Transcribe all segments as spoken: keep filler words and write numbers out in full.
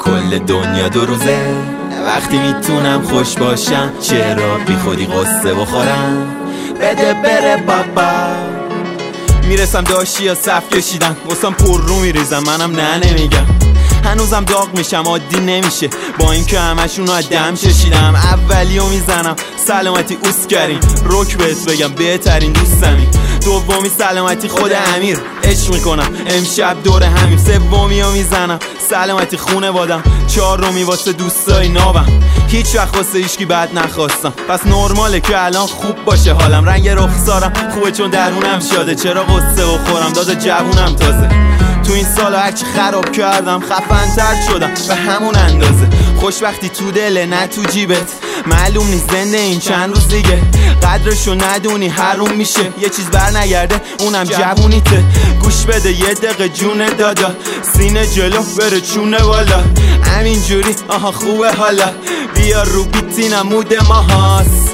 کل دنیا دو روزه، وقتی میتونم خوش باشم چرا بی خودی قصه بخورم؟ بده بره بابا. میرسم داشتی یا صف کشیدن، واسم پر رو میریزم منم نه نمیگم. هنوزم داغ میشم عادی نمیشه با اینکه همشونو از دم چشیدم. اولیو میزنم سلامتی اوس کریم، روک بهت بگم بهترین دوستمی. دومی سلامتی خود امیر، عشق میکنم امشب دور همیم. سومیو میزنم سلامتی خونه بادم. چهارمی واسه دوستای نابم، هیچ وقت واسه هیچکی بد نخواستم. پس نرماله که الان خوب باشه حالم. رنگ رخسارم خوبه چون درونم شاده، چرا قصه بخورم دادا جوونم تازه. تو این سالا هرچی خراب کردم خفن‌تر شدم به همون اندازه. خوشبختی تو دله نه تو جیبت، معلوم نیست زنده این چند روز دیگه. قدرشو ندونی حروم میشه، یه چیز بر نگرده اونم جوونیته. گوش بده یه دقیقه جون دادا، سینه جلو بره چونه بالا. همینجوری آها خوبه حالا، بیا رو بیتینم مود ما هاست.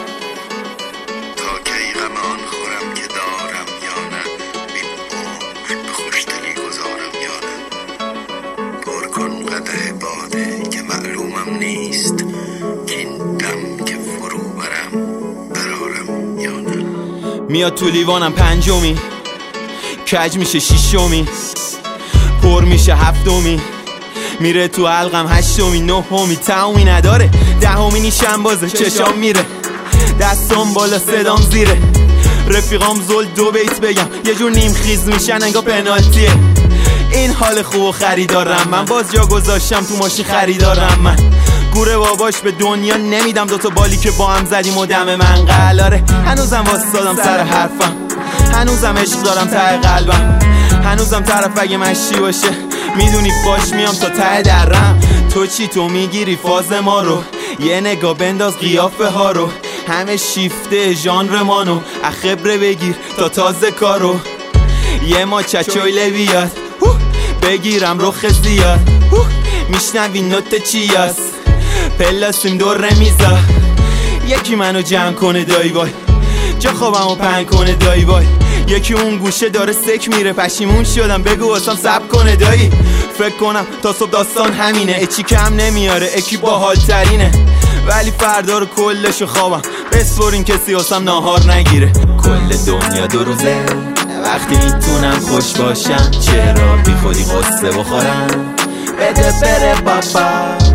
که معلومم نیست این دم که فرو برم برارم یا نه. میاد تو لیوانم پنجمی، کج میشه شیشمی، پر میشه هفتمی، میره تو حلقم هشتمی، نهمی تمومی نداره، دهمی نیشم بازه چشام میره، دستام بالا صدام زیره. رفیقام زل دو بیت بگم یه جور نیم خیز میشن انگار پنالتیه. این حال خوب و خریدارم من، باز جا گذاشتم تو ماشین خریدارم من. گوره باباش به دنیا نمیدم، دوتا بالی که با هم زدیم و دم من قلاره. هنوزم واسدادم سر حرفم، هنوزم عشق دارم ته قلبم، هنوزم طرف اگه مشتی باشه میدونی باش میام تا ته درم. تو چی تو میگیری فاز ما رو، یه نگاه بنداز قیافه ها رو. همه شیفته ژانر مانو، اخبره بگیر تا تازه کارو. یه ما چچویله بیاد بگیرم رخ زیاد، میشنوی نوت چی هست پلاسیم دور میزا. یکی منو جمع کنه دایی وای، جا خوابمو پهن کنه دایی وای. یکی اون گوشه داره سک میره، پشیمون شدم بگو واسم سب کنه دایی. فکر کنم تا صبح داستان همینه، اچی کم نمیاره اکی باحال ترینه. ولی فردا رو کلشو خوابم بسپرین کسی واسم ناهار نگیره. کل دنیا دو روزه، وقتی میتونم خوش باشم چرا بی خودی قصه بخورم؟ بده بره بابا.